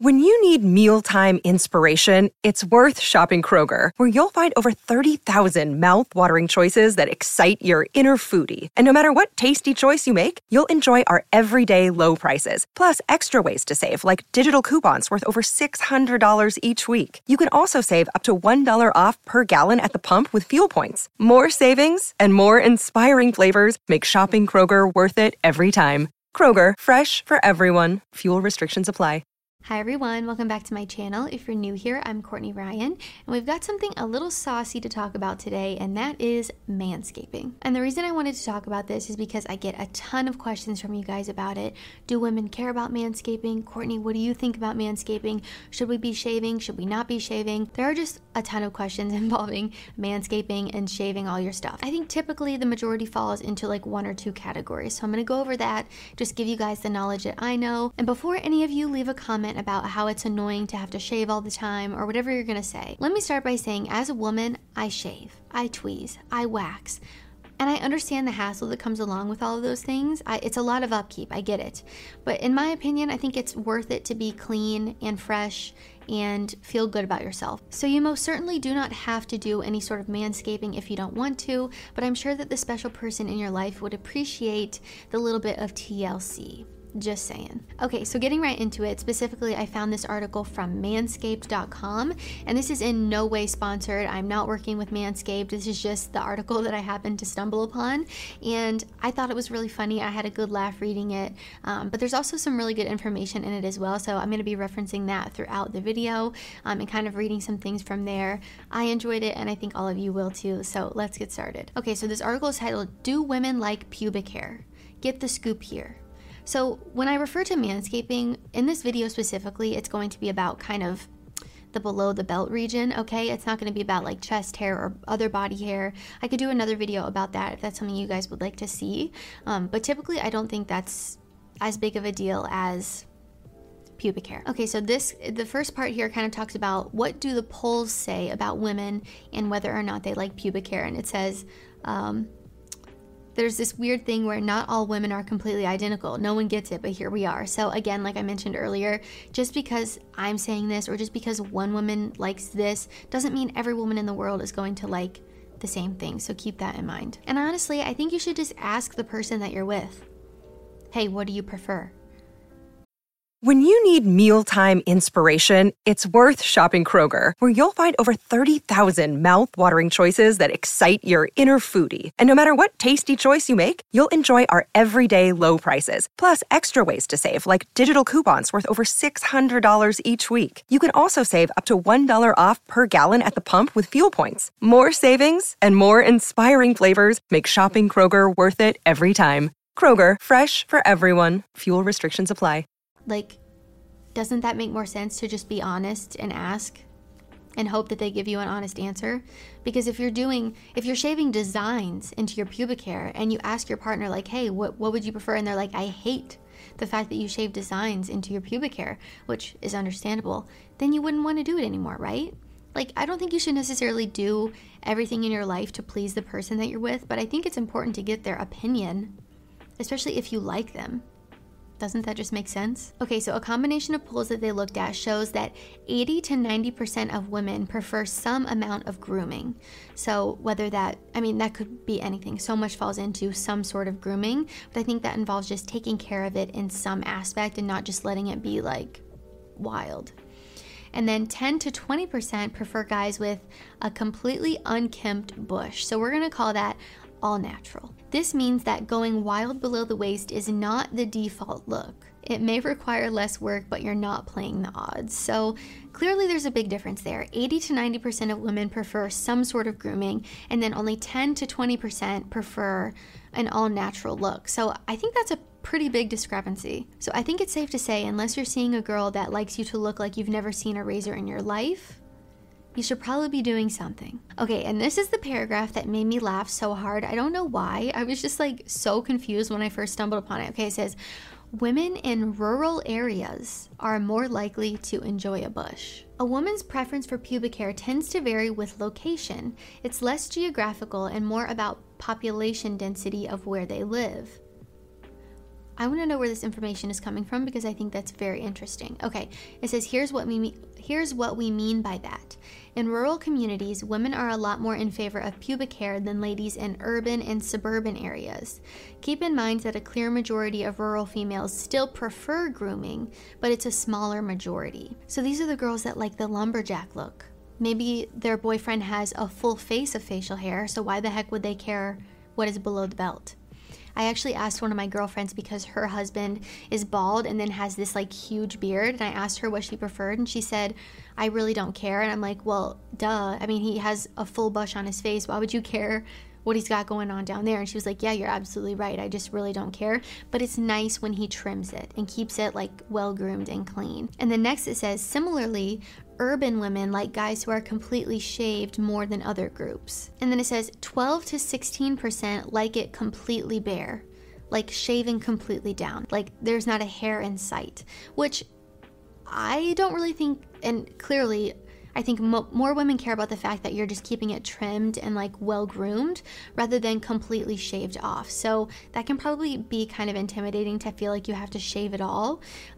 When you need mealtime inspiration, it's worth shopping Kroger, where you'll find over 30,000 mouth-watering choices that excite your inner foodie. And no matter what tasty choice you make, you'll enjoy our everyday low prices, plus extra ways to save, like digital coupons worth over $600 each week. You can also save up to $1 off per gallon at the pump with fuel points. More savings and more inspiring flavors make shopping Kroger worth it every time. Kroger, fresh for everyone. Fuel restrictions apply. Hi everyone, welcome back to my channel. If you're new here, I'm Courtney Ryan, and we've got something a little saucy to talk about today, and that is manscaping. And the reason I wanted to talk about this is because I get a ton of questions from you guys about it. Do women care about manscaping? Courtney, what do you think about manscaping? Should we be shaving? Should we not be shaving? There are just a ton of questions involving manscaping and shaving all your stuff. I think typically the majority falls into like one or two categories, so I'm gonna go over that, just give you guys the knowledge that I know. And before any of you leave a comment about how it's annoying to have to shave all the time or whatever you're gonna say, let me start by saying, as a woman, I shave, I tweeze, I wax, and I understand the hassle that comes along with all of those things. It's a lot of upkeep, I get it. But in my opinion, I think it's worth it to be clean and fresh and feel good about yourself. So you most certainly do not have to do any sort of manscaping if you don't want to, but I'm sure that the special person in your life would appreciate the little bit of TLC. Just saying. Okay, so getting right into it, specifically I found this article from manscaped.com, and this is in no way sponsored. I'm not working with Manscaped. This is just the article that I happened to stumble upon, and I thought it was really funny. I had a good laugh reading it, but there's also some really good information in it as well, so I'm going to be referencing that throughout the video and kind of reading some things from there. I enjoyed it, and I think all of you will too, so let's get started. Okay, so this article is titled, "Do Women Like Pubic Hair? Get the Scoop Here." So when I refer to manscaping, in this video specifically, it's going to be about kind of the below the belt region, okay? It's not going to be about like chest hair or other body hair. I could do another video about that if that's something you guys would like to see. But typically, I don't think that's as big of a deal as pubic hair. Okay, so the first part here kind of talks about what do the polls say about women and whether or not they like pubic hair. And it says, there's this weird thing where not all women are completely identical. No one gets it, but here we are. So again, like I mentioned earlier, just because I'm saying this or just because one woman likes this doesn't mean every woman in the world is going to like the same thing. So keep that in mind. And honestly, I think you should just ask the person that you're with, hey, what do you prefer? When you need mealtime inspiration, it's worth shopping Kroger, where you'll find over 30,000 mouth-watering choices that excite your inner foodie. And no matter what tasty choice you make, you'll enjoy our everyday low prices, plus extra ways to save, like digital coupons worth over $600 each week. You can also save up to $1 off per gallon at the pump with fuel points. More savings and more inspiring flavors make shopping Kroger worth it every time. Kroger, fresh for everyone. Fuel restrictions apply. Like, doesn't that make more sense to just be honest and ask and hope that they give you an honest answer? Because if you're shaving designs into your pubic hair and you ask your partner like, hey, what would you prefer? And they're like, I hate the fact that you shave designs into your pubic hair, which is understandable, then you wouldn't want to do it anymore, right? Like, I don't think you should necessarily do everything in your life to please the person that you're with, but I think it's important to get their opinion, especially if you like them. Doesn't that just make sense? Okay, so a combination of polls that they looked at shows that 80 to 90% of women prefer some amount of grooming. So whether that could be anything. So much falls into some sort of grooming, but I think that involves just taking care of it in some aspect and not just letting it be like wild. And then 10 to 20% prefer guys with a completely unkempt bush. So we're gonna call that all natural. This means that going wild below the waist is not the default look. It may require less work, but you're not playing the odds. So clearly there's a big difference there. 80 to 90% of women prefer some sort of grooming, and then only 10 to 20% prefer an all natural look. So I think that's a pretty big discrepancy. So I think it's safe to say, unless you're seeing a girl that likes you to look like you've never seen a razor in your life, you should probably be doing something. Okay, and this is the paragraph that made me laugh so hard. I don't know why. I was just like so confused when I first stumbled upon it. Okay, it says, women in rural areas are more likely to enjoy a bush. A woman's preference for pubic hair tends to vary with location. It's less geographical and more about population density of where they live. I want to know where this information is coming from because I think that's very interesting. Okay, it says here's what we mean by that. In rural communities, women are a lot more in favor of pubic hair than ladies in urban and suburban areas. Keep in mind that a clear majority of rural females still prefer grooming, but it's a smaller majority. So these are the girls that like the lumberjack look. Maybe their boyfriend has a full face of facial hair, so why the heck would they care what is below the belt? I actually asked one of my girlfriends because her husband is bald and then has this like huge beard, and I asked her what she preferred, and she said, I really don't care. And I'm like, well, duh. I mean, he has a full bush on his face. Why would you care what he's got going on down there? And she was like, yeah, you're absolutely right. I just really don't care. But it's nice when he trims it and keeps it like well groomed and clean. And then next it says, similarly, urban women like guys who are completely shaved more than other groups. And then it says 12 to 16% like it completely bare, like shaving completely down, like there's not a hair in sight, which I don't really think, and clearly I think more women care about the fact that you're just keeping it trimmed and like well groomed rather than completely shaved off. So that can probably be kind of intimidating to feel like you have to shave it all.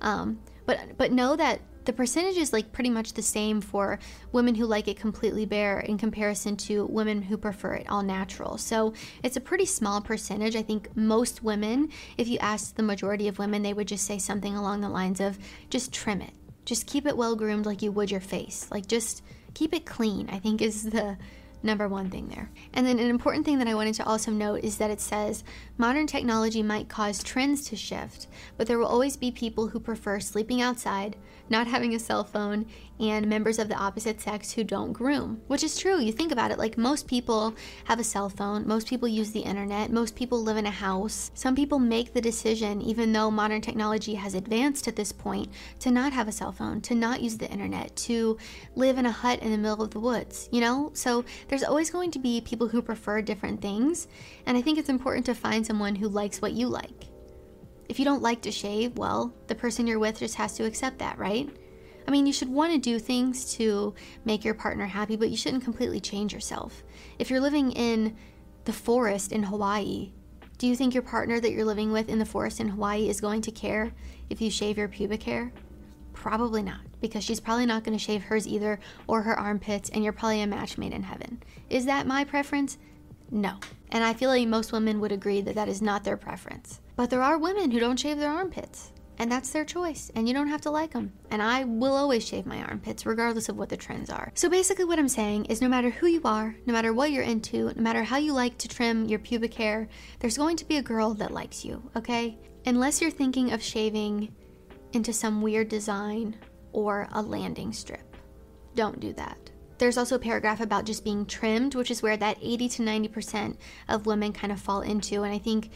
But know that the percentage is like pretty much the same for women who like it completely bare in comparison to women who prefer it all natural. So it's a pretty small percentage. I think most women, if you ask the majority of women, they would just say something along the lines of just trim it. Just keep it well groomed like you would your face. Like just keep it clean, I think is the number one thing there. And then an important thing that I wanted to also note is that it says modern technology might cause trends to shift, but there will always be people who prefer sleeping outside, not having a cell phone, and members of the opposite sex who don't groom, which is true. You think about it, like most people have a cell phone, most people use the internet, most people live in a house. Some people make the decision, even though modern technology has advanced at this point, to not have a cell phone, to not use the internet, to live in a hut in the middle of the woods, you know? So there's always going to be people who prefer different things, and I think it's important to find someone who likes what you like. If you don't like to shave, well, the person you're with just has to accept that, right? I mean, you should want to do things to make your partner happy, but you shouldn't completely change yourself. If you're living in the forest in Hawaii, do you think your partner that you're living with in the forest in Hawaii is going to care if you shave your pubic hair? Probably not, because she's probably not going to shave hers either, or her armpits, and you're probably a match made in heaven. Is that my preference? No. And I feel like most women would agree that that is not their preference. But there are women who don't shave their armpits, and that's their choice, and you don't have to like them. And I will always shave my armpits, regardless of what the trends are. So basically what I'm saying is no matter who you are, no matter what you're into, no matter how you like to trim your pubic hair, there's going to be a girl that likes you, okay? Unless you're thinking of shaving into some weird design or a landing strip. Don't do that. There's also a paragraph about just being trimmed, which is where that 80 to 90% of women kind of fall into. And I think,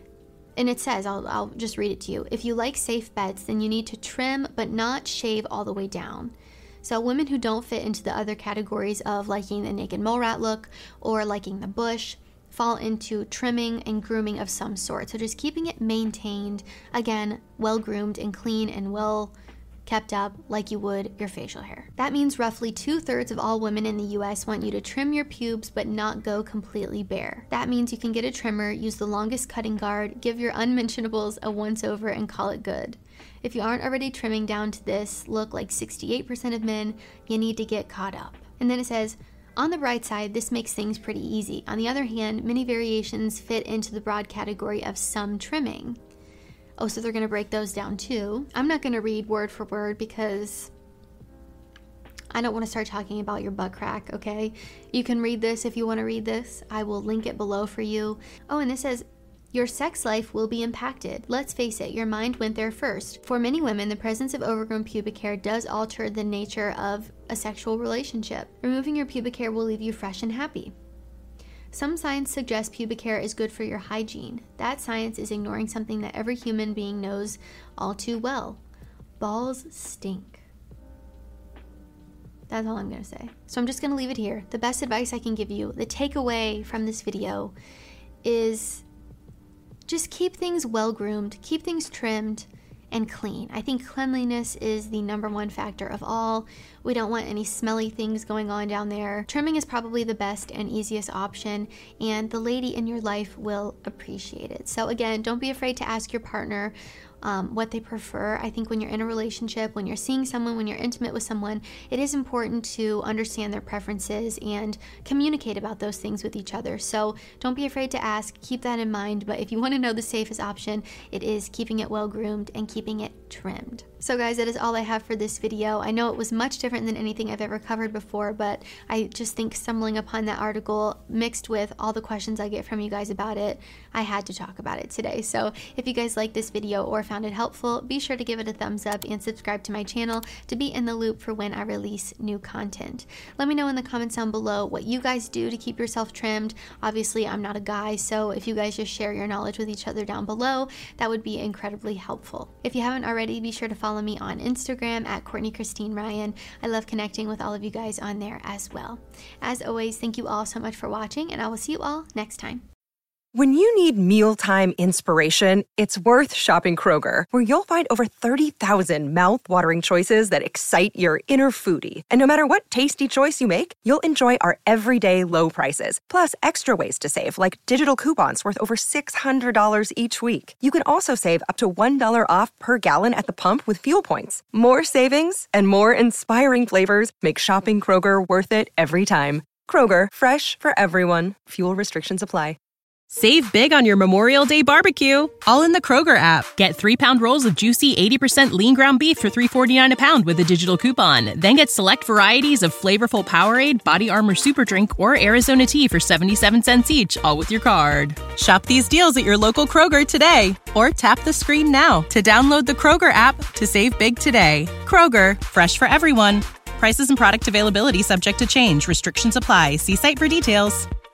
and it says, I'll just read it to you. If you like safe bets, then you need to trim but not shave all the way down. So women who don't fit into the other categories of liking the naked mole rat look or liking the bush fall into trimming and grooming of some sort. So just keeping it maintained, again, well groomed and clean and well kept up like you would your facial hair. That means roughly 2/3 of all women in the US want you to trim your pubes but not go completely bare. That means you can get a trimmer, use the longest cutting guard, give your unmentionables a once over and call it good. If you aren't already trimming down to this look like 68% of men, you need to get caught up. And then it says, on the bright side, this makes things pretty easy. On the other hand, many variations fit into the broad category of some trimming. Oh, so they're going to break those down too. I'm not going to read word for word because I don't want to start talking about your butt crack, okay? You can read this if you want to read this. I will link it below for you. Oh, and this says, your sex life will be impacted. Let's face it, your mind went there first. For many women, the presence of overgrown pubic hair does alter the nature of a sexual relationship. Removing your pubic hair will leave you fresh and happy. Some science suggests pubic hair is good for your hygiene. That science is ignoring something that every human being knows all too well. Balls stink. That's all I'm going to say. So I'm just going to leave it here. The best advice I can give you, the takeaway from this video is just keep things well groomed, keep things trimmed, and clean. I think cleanliness is the number one factor of all. We don't want any smelly things going on down there. Trimming is probably the best and easiest option, and the lady in your life will appreciate it. So again, don't be afraid to ask your partner what they prefer. I think when you're in a relationship, when you're seeing someone, when you're intimate with someone, it is important to understand their preferences and communicate about those things with each other. So don't be afraid to ask, keep that in mind. But if you want to know the safest option, it is keeping it well groomed and keeping it trimmed. So guys, that is all I have for this video. I know it was much different than anything I've ever covered before, but I just think stumbling upon that article mixed with all the questions I get from you guys about it, I had to talk about it today. So if you guys like this video or found it helpful, be sure to give it a thumbs up and subscribe to my channel to be in the loop for when I release new content. Let me know in the comments down below what you guys do to keep yourself trimmed. Obviously, I'm not a guy, so if you guys just share your knowledge with each other down below, that would be incredibly helpful. If you haven't already, be sure to follow me on Instagram at Courtney Christine Ryan. I love connecting with all of you guys on there as well. As always, thank you all so much for watching, and I will see you all next time. When you need mealtime inspiration, it's worth shopping Kroger, where you'll find over 30,000 mouth-watering choices that excite your inner foodie. And no matter what tasty choice you make, you'll enjoy our everyday low prices, plus extra ways to save, like digital coupons worth over $600 each week. You can also save up to $1 off per gallon at the pump with fuel points. More savings and more inspiring flavors make shopping Kroger worth it every time. Kroger, fresh for everyone. Fuel restrictions apply. Save big on your Memorial Day barbecue, all in the Kroger app. Get 3-pound rolls of juicy 80% lean ground beef for $3.49 a pound with a digital coupon. Then get select varieties of flavorful Powerade, Body Armor Super Drink, or Arizona tea for 77 cents each, all with your card. Shop these deals at your local Kroger today, or tap the screen now to download the Kroger app to save big today. Kroger, fresh for everyone. Prices and product availability subject to change. Restrictions apply. See site for details.